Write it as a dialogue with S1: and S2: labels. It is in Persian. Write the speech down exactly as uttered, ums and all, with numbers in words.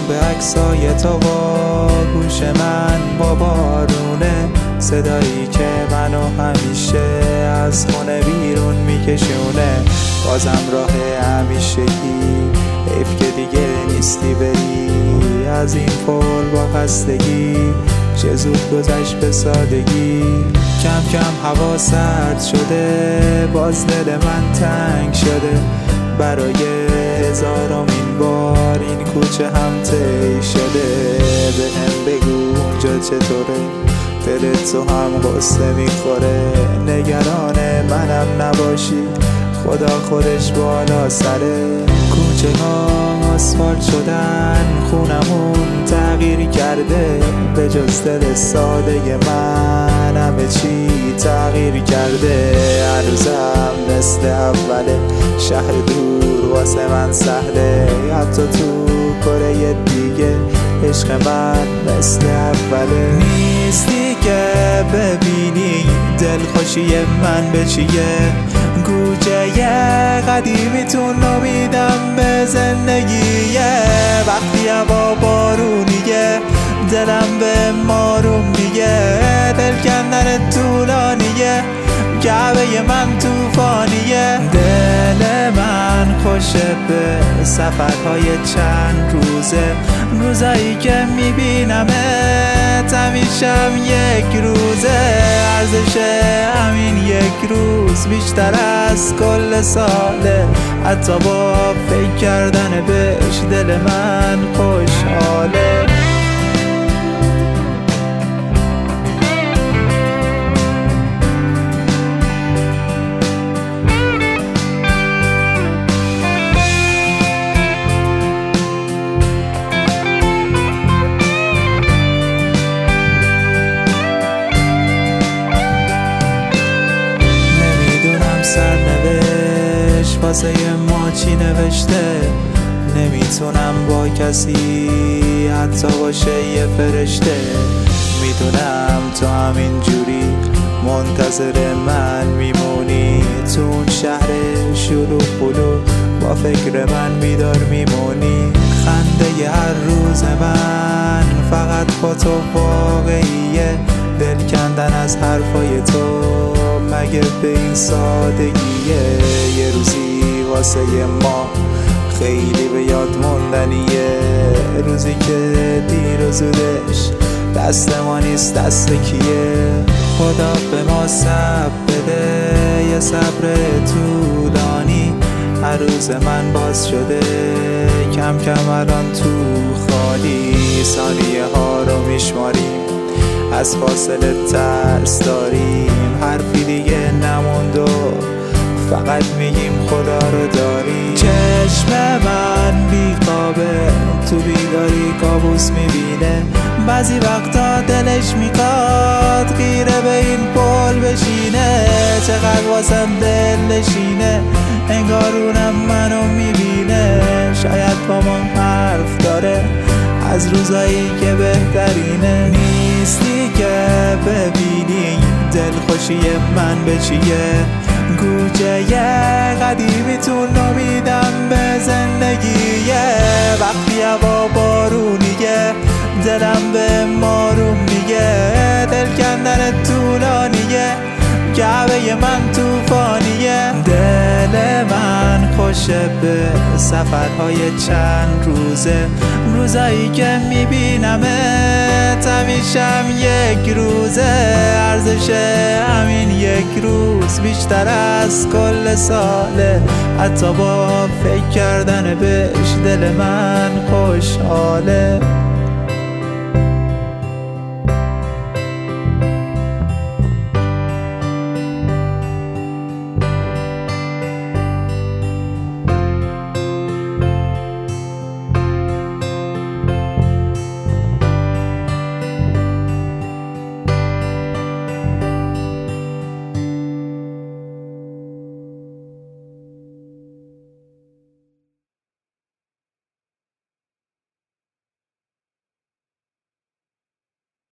S1: به عکسای تو با گوش من با بارونه، صدایی که منو همیشه از خونه بیرون میکشونه. بازم راه همیشگی، حیف که دیگه نیستی بری از این پل با خستگی. چه زود گذشت به سادگی، کم کم هوا سرد شده، باز دل من تنگ شده. برای هزارمین بار این کوچه هم طی شده. به هم بگو اونجا چطوره، دلت تو هم غصه میخوره. نگران منم نباشی، خدا خودش بالا سره. کوچه ها آسفالت شدن، خونمون تغییر کرده. به جز دل ساده من همه چی تغییر کرده. هر روزم مثل اوله، شهر دور واسه من سهله. حتی تو کره دیگه عشق من مثل اوله. نیستی که ببینی دلخوشی من به چیه. کوچه قدیمیتون امیدم به زندگیه. وقتی هوا بارونیه، دلم به ماروم میگه. دل کندن طولانیه، کعبه من توفانیه. دل من خوشه به سفرهای چند روزه. روزایی که میبینمت همیشم یک روزه. ارزش همین یک روز بیشتر از کل ساله. حتی با فکر کردن بهش دل من خوشحاله. سرنوشت واسه ما چی نوشته. نمیتونم با کسی حتی باشه یه فرشته. میدونم تو همین جوری منتظر من میمونی. تو اون شهر شلوغ بلو با فکر من بیدار میمونی. خنده هر روز من فقط با تو واقعیه. دل کندن از حرفای تو مگه به این سادگیه. یه روزی واسه ما خیلی به یاد موندنیه. روزی که دیر و زودش دست ما نیست دست کیه. خدا به ما صبر بده، یه صبر طولانی. هر روز من باز شده، کم کم الان تو خالی. ثانیه ها رو میشماریم، از فاصله ترس داریم. حرفی دیگه نموند و فقط میگیم خدا رو داریم. چشم من بیخوابه، تو بیداری کابوس میبینه. بعضی وقتا دلش میخواد غیره به این پل بشینه. چقدر واسم دل نشینه، انگار اونم منو میبینه. شاید با ما حرف داره از روزایی که بهترینه. نیستی که ببینی دلخوشی من به چیه. کوچه قدیمیتون امیدم به زندگیه. وقتی هوا بارونیه، دلم به ماروم میگه. دل کندن طولانیه، کعبه من توفانیه. دل من خوشه به سفرهای چند روزه. روزایی که میبینمت همیشم یک روزه. ارزش همین یک روز بیشتر از کل ساله. حتی با فکر کردن بهش دل من خوشحاله.